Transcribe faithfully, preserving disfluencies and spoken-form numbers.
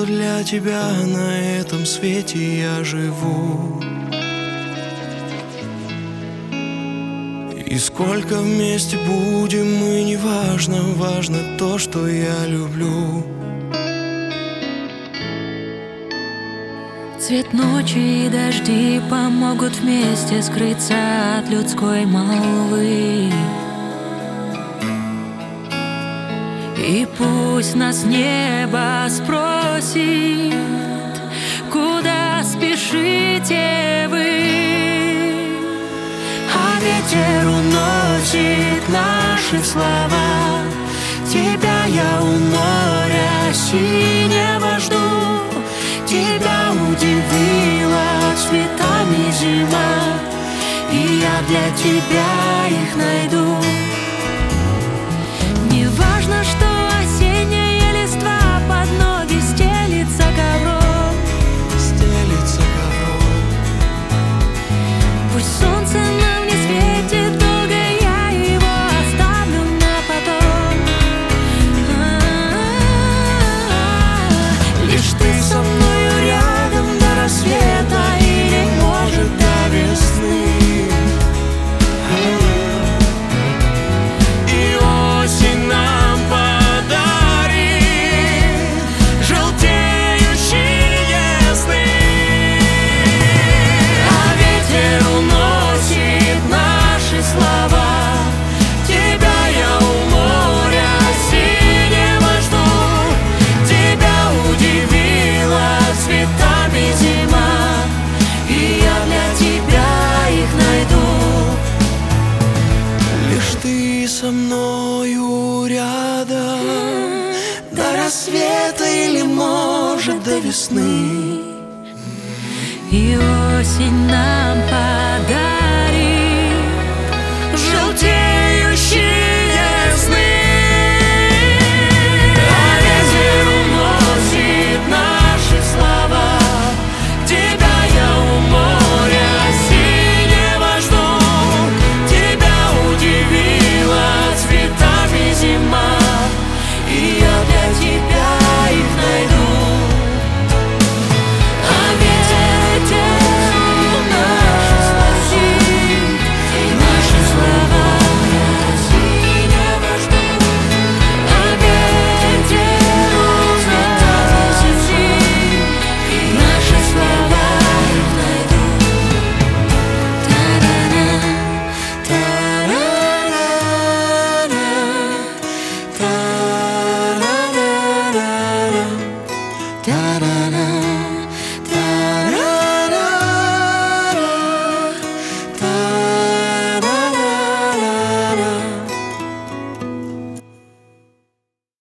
что для тебя на этом свете я живу. И сколько вместе будем мы, не важно, важно то, что я люблю. Цвет ночи и дожди помогут вместе скрыться от людской молвы. И пусть нас небо спросит, куда спешите вы, а ветер уносит наши слова. Тебя я у моря синего жду, тебя удивила цветами зима, и я для тебя их найду. Не важно, что осенняя листва под ноги стелится ковром, Стелится ковром. пусть солнце нам не светит долго, я его оставлю на потом. А-а-а. Лишь ты со мною рядом до рассвета или, может, до весны. И осень нам подарит желтеющие сны. А ветер уносит наши слова. Тебя я у моря синего жду, тебя удивила цветами зима, и я для тебя их найду. Лишь ты со мною рядом до рассвета или, может, до весны. И осень нам подарит